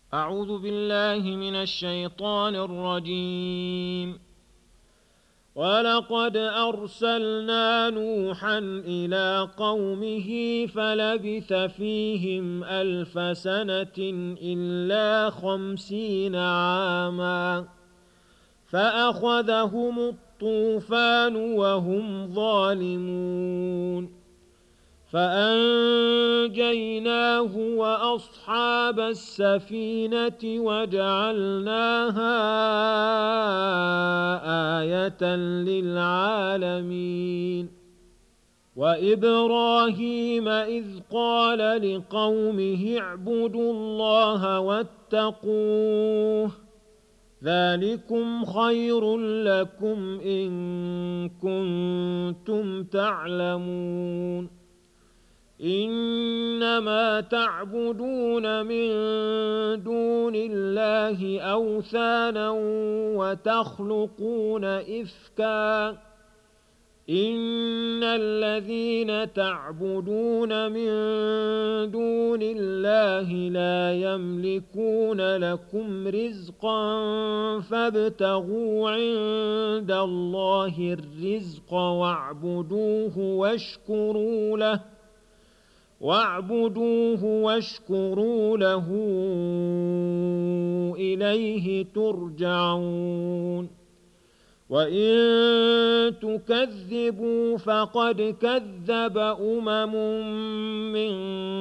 أعوذ بالله من الشيطان الرجيم. ولقد أرسلنا نوحا إلى قومه فلبث فيهم 1000 سنة إلا 50 عاما فأخذهم الطوفان وهم ظالمون فأنجيناه وأصحاب السفينة وجعلناها آية للعالمين. وإبراهيم إذ قال لقومه اعبدوا الله واتقوه ذلكم خير لكم إن كنتم تعلمون. إنما تعبدون من دون الله أوثانا وتخلقون إفكا إن الذين تعبدون من دون الله لا يملكون لكم رزقا فابتغوا عند الله الرزق واعبدوه واشكروا له إليه ترجعون. وإن تكذبوا فقد كذب من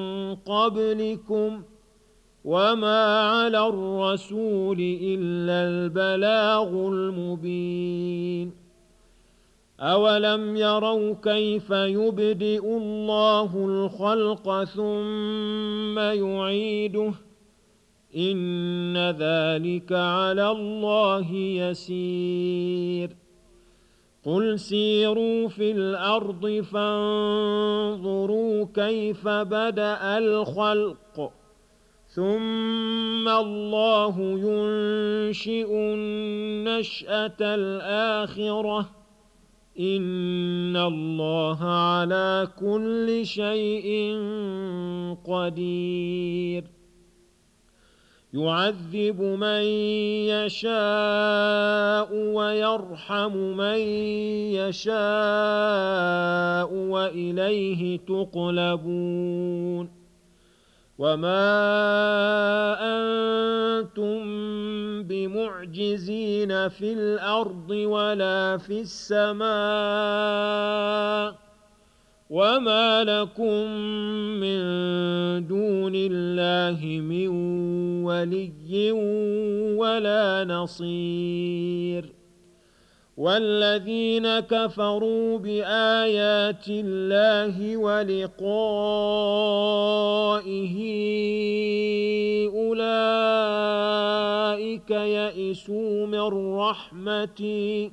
قبلكم وما على الرسول إلا البلاغ المبين. أولم يروا كيف يبدئ الله الخلق ثم يعيده إن ذلك على الله يسير. قل سيروا في الأرض فانظروا كيف بدأ الخلق ثم الله ينشئ النشأة الآخرة إن الله على كل شيء قدير. يعذب من يشاء ويرحم من يشاء وإليه تقلبون. وما أنتم بمعجزين في الأرض ولا في السماء وما لكم من دون الله من ولي ولا نصير. والذين كفروا بآيات الله ولقائه أولئك يئسوا من رحمتي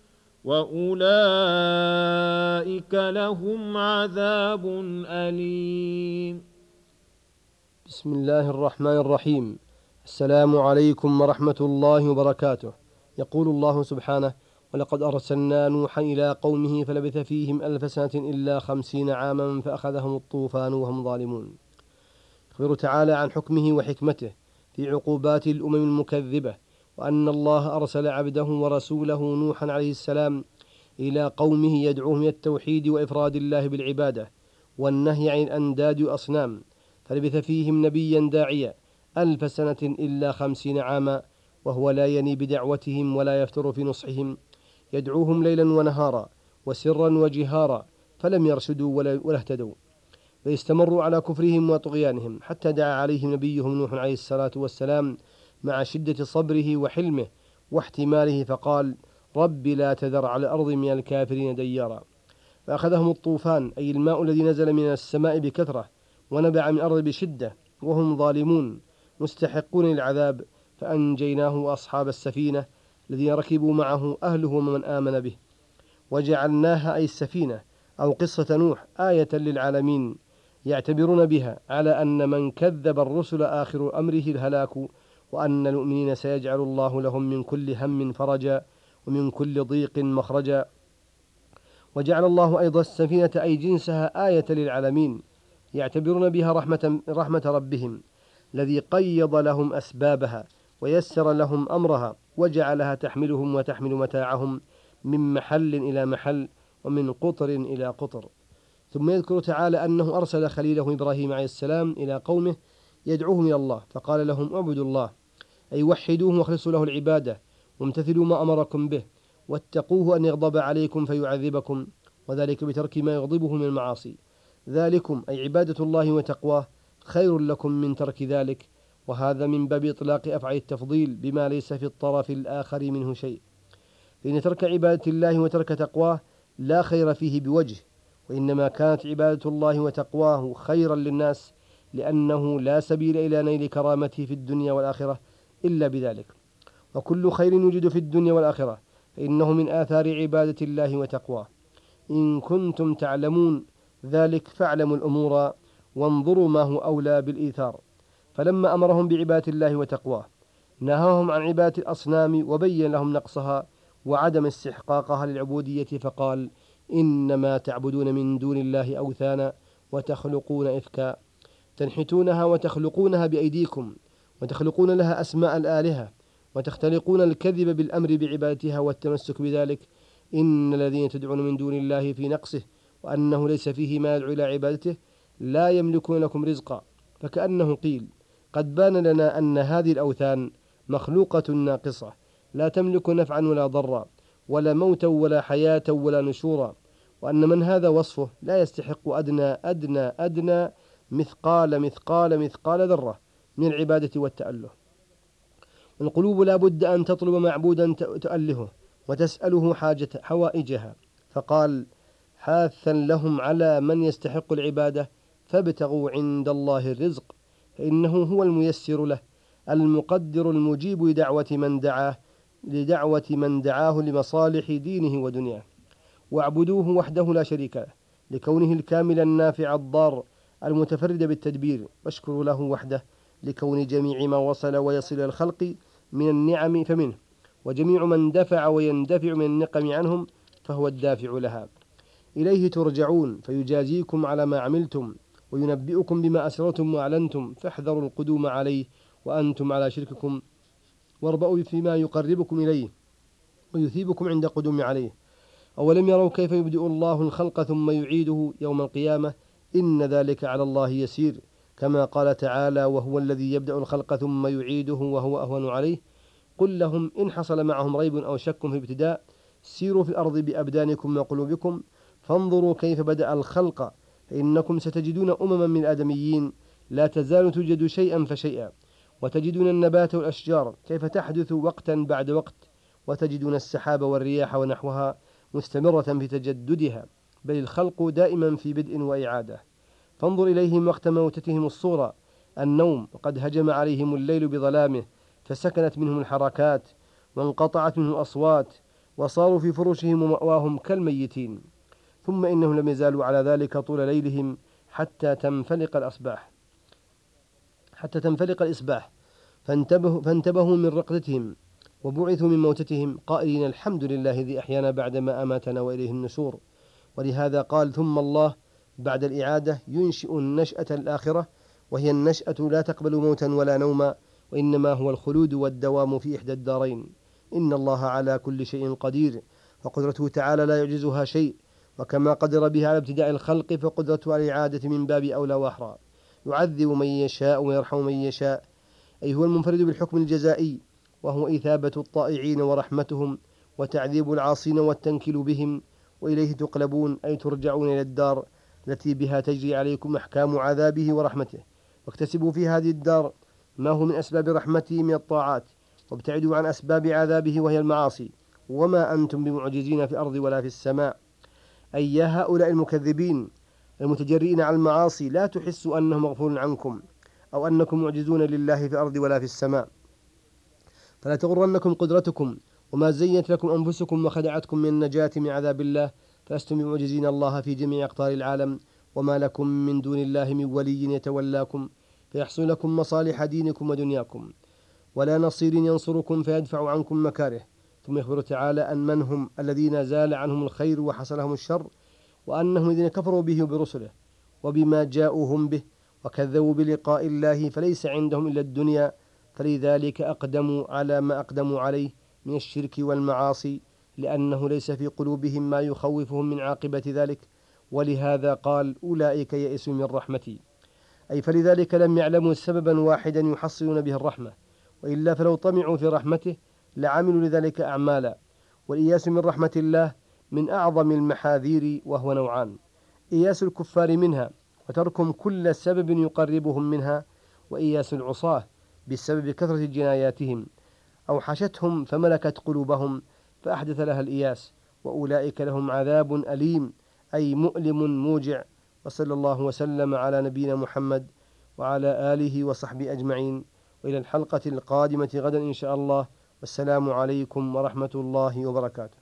وأولئك لهم عذاب أليم. بسم الله الرحمن الرحيم. السلام عليكم ورحمة الله وبركاته. يقول الله سبحانه: ولقد أرسلنا نوحا إلى قومه فلبث فيهم 1000 سنة إلا 50 عاما فأخذهم الطوفان وهم ظالمون. يخبر تعالى عن حكمه وحكمته في عقوبات الأمم المكذبة، وأن الله أرسل عبده ورسوله نوحا عليه السلام إلى قومه يدعوهم إلى التوحيد وإفراد الله بالعبادة والنهي عن الأنداد والأصنام، فلبث فيهم نبيا داعيا 1000 سنة إلا 50 عاما، وهو لا يني بدعوتهم ولا يفتر في نصحهم، يدعوهم ليلا ونهارا وسرا وجهارا، فلم يرشدوا ولا اهتدوا، بل استمروا على كفرهم وطغيانهم، حتى دعا عليهم نبيهم نوح عليه الصلاة والسلام مع شدة صبره وحلمه واحتماله، فقال: رب لا تذر على الأرض من الكافرين ديارا. فأخذهم الطوفان، أي الماء الذي نزل من السماء بكثرة ونبع من الأرض بشدة وهم ظالمون مستحقون للعذاب، فأنجيناه وأصحاب السفينة الذين ركبوا معه أهله ومن آمن به، وجعلناها أي السفينة أو قصة نوح آية للعالمين يعتبرون بها على أن من كذب الرسل آخر أمره الهلاك، وأن المؤمنين سيجعل الله لهم من كل هم فرجا ومن كل ضيق مخرجا. وجعل الله أيضا السفينة أي جنسها آية للعالمين يعتبرون بها رحمة ربهم، الذي قيض لهم أسبابها ويسر لهم أمرها وجعلها تحملهم وتحمل متاعهم من محل إلى محل ومن قطر إلى قطر. ثم يذكر تعالى أنه أرسل خليله إبراهيم عليه السلام إلى قومه يدعوهم إلى الله، فقال لهم اعبدوا الله، أي وحدوه واخلصوا له العبادة وامتثلوا ما أمركم به، واتقوه أن يغضب عليكم فيعذبكم، وذلك بترك ما يغضبه من المعاصي. ذلكم أي عبادة الله وتقواه خير لكم من ترك ذلك، وهذا من باب إطلاق أفعال التفضيل بما ليس في الطرف الآخر منه شيء، فإن ترك عبادة الله وترك تقواه لا خير فيه بوجه، وإنما كانت عبادة الله وتقواه خيرا للناس، لأنه لا سبيل إلى نيل كرامته في الدنيا والآخرة إلا بذلك. وكل خير يوجد في الدنيا والآخرة فإنه من آثار عبادة الله وتقواه. إن كنتم تعلمون ذلك فاعلموا الأمور وانظروا ما هو أولى بالإيثار. فلما أمرهم بعبادة الله وتقواه نهاهم عن عبادة الأصنام وبين لهم نقصها وعدم استحقاقها للعبودية، فقال إنما تعبدون من دون الله أوثانا وتخلقون إفكا تنحتونها وتخلقونها بأيديكم وتخلقون لها أسماء الآلهة وتختلقون الكذب بالأمر بعبادتها والتمسك بذلك، إن الذين تدعون من دون الله في نقصه وأنه ليس فيه ما يدعو إلى عبادته لا يملكون لكم رزقا. فكأنه قيل قد بان لنا أن هذه الأوثان مخلوقة ناقصة لا تملك نفعا ولا ضرا ولا موتا ولا حياة ولا نشورا، وأن من هذا وصفه لا يستحق أدنى مثقال ذرة من العبادة والتأله. القلوب لا بد أن تطلب معبودا تؤلهه وتسأله حوائجها، فقال حاثا لهم على من يستحق العبادة فابتغوا عند الله الرزق، فإنه هو الميسر له المقدر المجيب لدعوة من دعاه لمصالح دينه ودنياه. واعبدوه وحده لا شريك له لكونه الكامل النافع الضار المتفرد بالتدبير، واشكروا له وحده لكون جميع ما وصل ويصل الخلق من النعم فمنه، وجميع من دفع ويندفع من النقم عنهم فهو الدافع لها. إليه ترجعون فيجازيكم على ما عملتم وينبئكم بما أسررتم وأعلنتم، فاحذروا القدوم عليه وأنتم على شرككم، واربأوا فيما يقربكم إليه ويثيبكم عند قدوم عليه. أولم يروا كيف يبدئ الله الخلق ثم يعيده يوم القيامة، إن ذلك على الله يسير، كما قال تعالى وهو الذي يبدأ الخلق ثم يعيده وهو أهون عليه. قل لهم إن حصل معهم ريب أو شك في الابتداء سيروا في الأرض بأبدانكم وقلوبكم فانظروا كيف بدأ الخلق، فإنكم ستجدون أمما من الآدميين لا تزال توجد شيئا فشيئا، وتجدون النبات والأشجار كيف تحدث وقتا بعد وقت، وتجدون السحاب والرياح ونحوها مستمرة في تجددها، بل الخلق دائما في بدء وإعادة. فانظر إليهم وقت موتتهم الصورة النوم، وقد هجم عليهم الليل بظلامه فسكنت منهم الحركات وانقطعت منهم الأصوات وصاروا في فرشهم ومأواهم كالميتين، ثم إنهم لم يزالوا على ذلك طول ليلهم حتى تنفلق الإصباح فانتبهوا من رقدتهم وبعثوا من موتتهم قائلين الحمد لله الذي أحيانا بعدما أماتنا وإليه النشور. ولهذا قال ثم الله بعد الإعادة ينشئ النشأة الآخرة، وهي النشأة لا تقبل موتا ولا نوما، وإنما هو الخلود والدوام في إحدى الدارين. إن الله على كل شيء قدير، فقدرته تعالى لا يعجزها شيء، وكما قدر بها على ابتداء الخلق فقدرته على الإعادة من باب أولى وأحرى. يعذب من يشاء ويرحم من يشاء، أي هو المنفرد بالحكم الجزائي، وهو إثابة الطائعين ورحمتهم وتعذيب العاصين والتنكيل بهم، وإليه تقلبون أي ترجعون إلى الدار التي بها تجري عليكم أحكام عذابه ورحمته، واكتسبوا في هذه الدار ما هو من أسباب رحمته من الطاعات، وابتعدوا عن أسباب عذابه وهي المعاصي، وما أنتم بمعجزين في الأرض ولا في السماء. أي يا هؤلاء المكذبين المتجرئين على المعاصي لا تحسوا أنه مغفور عنكم أو أنكم معجزون لله في الأرض ولا في السماء، فلا تغرنكم قدرتكم وما زينت لكم أنفسكم وخدعتكم من النجاة من عذاب الله، فلستم بمعجزين الله في جميع أقطار العالم، وما لكم من دون الله من ولي يتولاكم فيحصل لكم مصالح دينكم ودنياكم، ولا نصير ينصركم فيدفع عنكم مكاره. ثم يخبر تعالى أن من هم الذين زال عنهم الخير وحصلهم الشر، وأنهم الذين كفروا به وبرسله وبما جاءوهم به، وكذبوا بلقاء الله فليس عندهم إلا الدنيا، فلذلك أقدموا على ما أقدموا عليه من الشرك والمعاصي، لأنه ليس في قلوبهم ما يخوفهم من عاقبة ذلك. ولهذا قال أولئك يئسوا من رحمتي، أي فلذلك لم يعلموا سببا واحدا يحصلون به الرحمة، وإلا فلو طمعوا في رحمته لعملوا لذلك أعمالا. والإياس من رحمة الله من أعظم المحاذير، وهو نوعان: إياس الكفار منها وتركهم كل سبب يقربهم منها، وإياس العصاة بسبب كثرة جناياتهم أوحشتهم فملكت قلوبهم فأحدث لها الإياس، وأولئك لهم عذاب أليم أي مؤلم موجع. وصلى الله وسلم على نبينا محمد وعلى آله وصحبه أجمعين، وإلى الحلقة القادمة غدا إن شاء الله، والسلام عليكم ورحمة الله وبركاته.